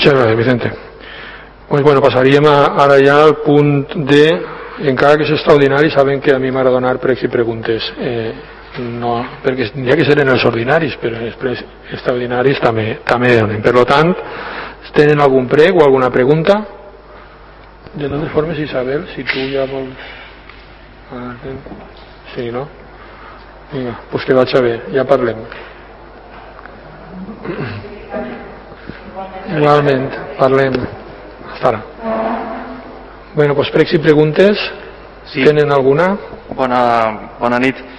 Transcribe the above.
Muchas gracias, Vicente. Pues bueno, passaríem ara ja al punt de, encara que és extraordinari, saben que a mi m'agrada donar pregs i preguntes, no, perquè ja que serien els ordinaris, però després extraordinaris també donen. Per tant, tenen algun preg o alguna pregunta? De totes formes, Isabel, si tu ja vols... Sí, no? Vinga, doncs que vaig a bé, ja parlem. Igualment, parlem. Hasta ara. Bueno, doncs pregs i preguntes, sí. Tenen alguna? Bona nit.